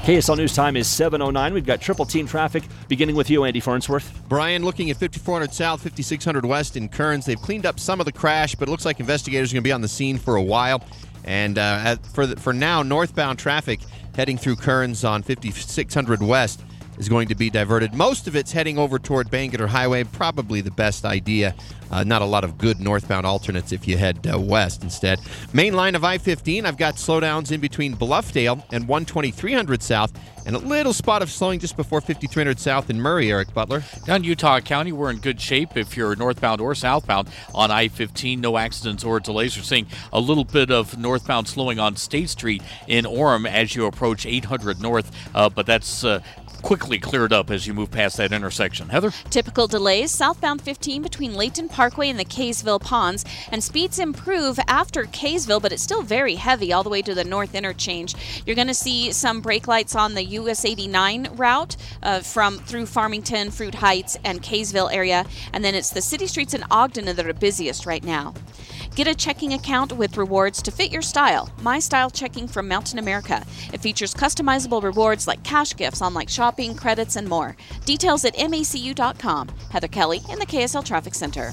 KSL News time is 7:09. We've got triple team traffic beginning with you, Andy Farnsworth. Brian, looking at 5400 South, 5600 West in Kearns. They've cleaned up some of the crash, but it looks like investigators are going to be on the scene for a while. And for now, northbound traffic heading through Kearns on 5600 West is going to be diverted. Most of it's heading over toward Bangerter Highway, probably the best idea. Not a lot of good northbound alternates if you head west instead. Main line of I-15, I've got slowdowns in between Bluffdale and 12300 South, and a little spot of slowing just before 5300 South in Murray, Eric Butler. Down Utah County, we're in good shape if you're northbound or southbound on I-15. No accidents or delays. We're seeing a little bit of northbound slowing on State Street in Orem as you approach 800 North, but that's quickly cleared up as you move past that intersection. Heather? Typical delays, southbound 15 between Layton Parkway and the Kaysville Ponds, and speeds improve after Kaysville, but it's still very heavy all the way to the north interchange. You're going to see some brake lights on the US 89 route through Farmington, Fruit Heights, and Kaysville area, and then it's the city streets in Ogden that are busiest right now. Get a checking account with rewards to fit your style. My Style Checking from Mountain America. It features customizable rewards like cash gifts, online shopping, credits, and more. Details at macu.com. Heather Kelly in the KSL Traffic Center.